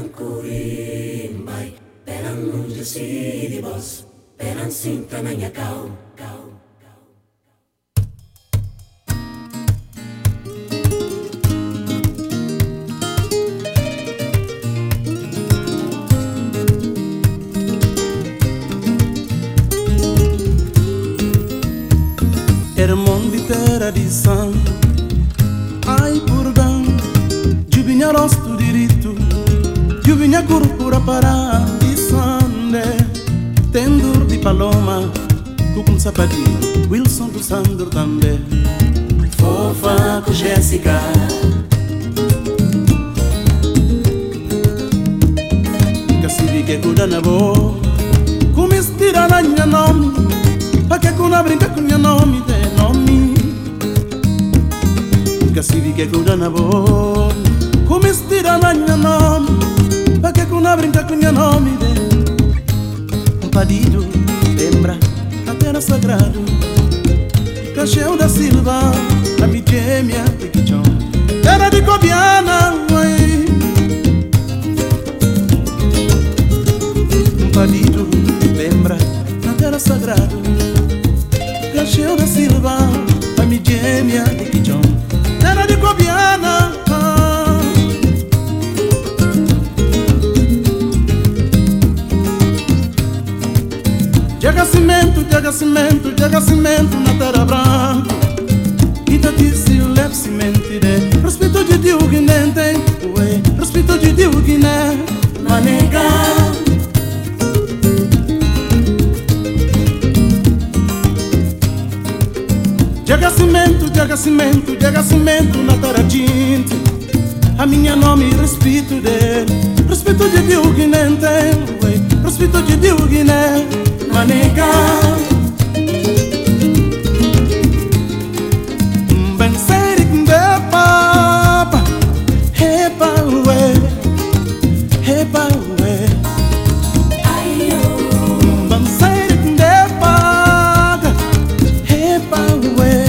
Perang kurimbai, perang nunjasi di bos, perang cinta nanya kau. Hermon di tradição, ai purgan, jubinya rosto diritto, jubinya curpura para di sande, tendur di paloma, cucum sapadinho, Wilson do Sandro também, fofa com Jéssica. Casivi que cuida na boa, como estira na minha nome, pa que kuna brinca com minha nome. Casivi che cuida na boa, come stira na minha nome, perché kuna brinca com minha nome. Um padido lembra a terra sagrada, Cacheu da Silva, a minha gêmea de Quichão, terra de Cobiana. Um padido lembra a terra sagrada, Cacheu da Silva, a minha gêmea de Quichão, terra de Cobiana. Jaga cimento na terra branca, Ita disse o leve cimento de respeito de Dio Guiné, respeito de Dio Guiné, manega. Jaga cimento na terra gente, a minha nome respeito dele, respeito de Dio Guiné, respeito de Dio Guiné, manega. Ben sério com de papa, hepa ué, ayo. Ben sério com de paga, hepa ué.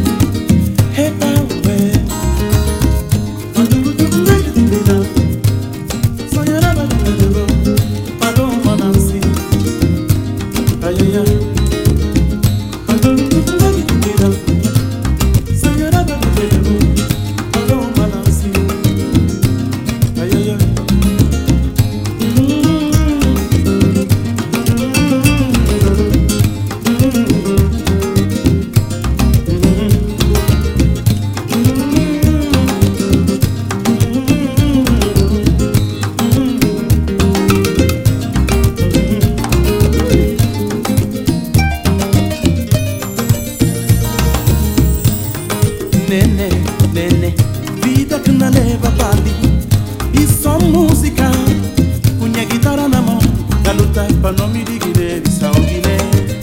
Nene, vida que não leva pali, e só música, com minha guitarra na mão, da luta pra não me dizer de São Guiné.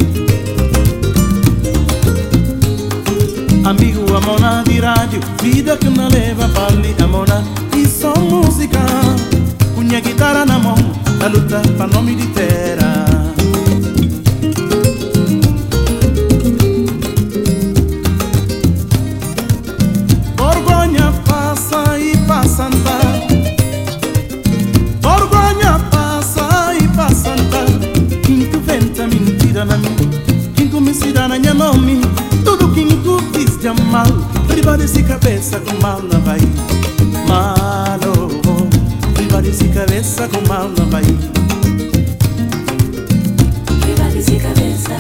Amigo, a mona de rádio, vida que não leva pali, a mona, e só música, com minha guitarra na mão, da luta pra não me dizer. Tudo que tu diz de mal, privado esse cabeça com mal não vai. Malo, privado esse cabeça com mal não vai. Privado esse cabeça.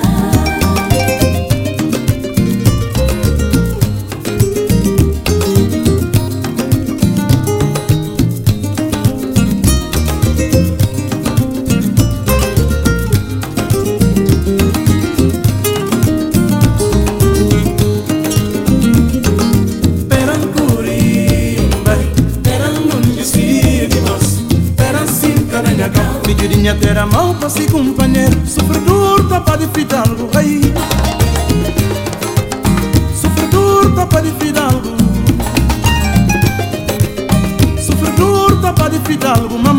Minha terra mão para se companheiro, sofredor tapa de fidalgo, ai. Sofredor tapa de fidalgo, sofredor tapa de fidalgo.